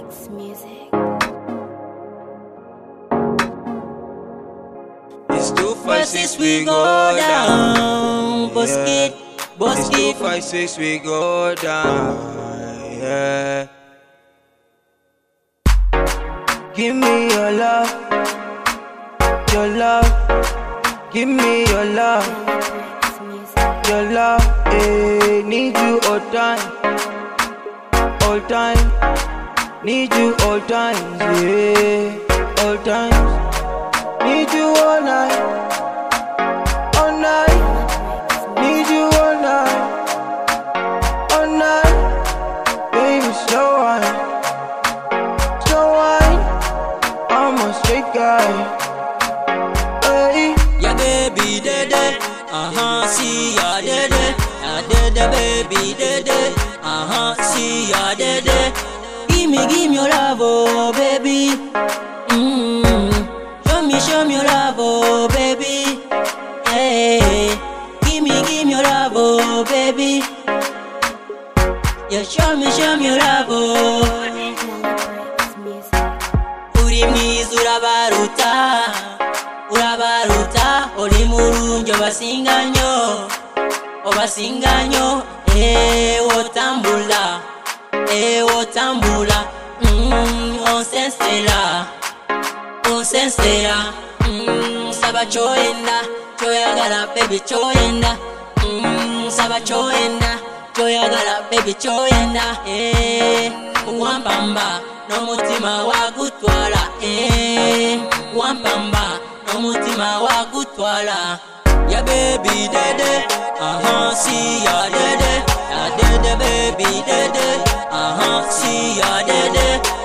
It's music. It's 256 we go down. Boskit, It's Boskit. 256 we go down. Yeah. Give me your love, your love. Give me your love, It's music. your love. Hey, need you all time, all time. Need you all times, yeah, all times. Need you all night, all night. Need you all night, all night. Baby, slow wine, slow wine. I'm a straight guy. Hey, Ya baby dede, see ya dede, baby dede, see ya dede. Give me your love, oh baby. Show me your love, oh baby. Hey, give me your love, oh baby. Yeah, show me your love, oh. It's music. Uri mwiza urabaruta, uri murungi obasinganyo, wotambula, onsensera, saba choyagala baby choyenda, saba choyagala baby choyenda, wampamba n'omutima wagutwala, wampamba n'omutima wagutwala. Ya baby dede, see ya dede, baby dede, see ya dede.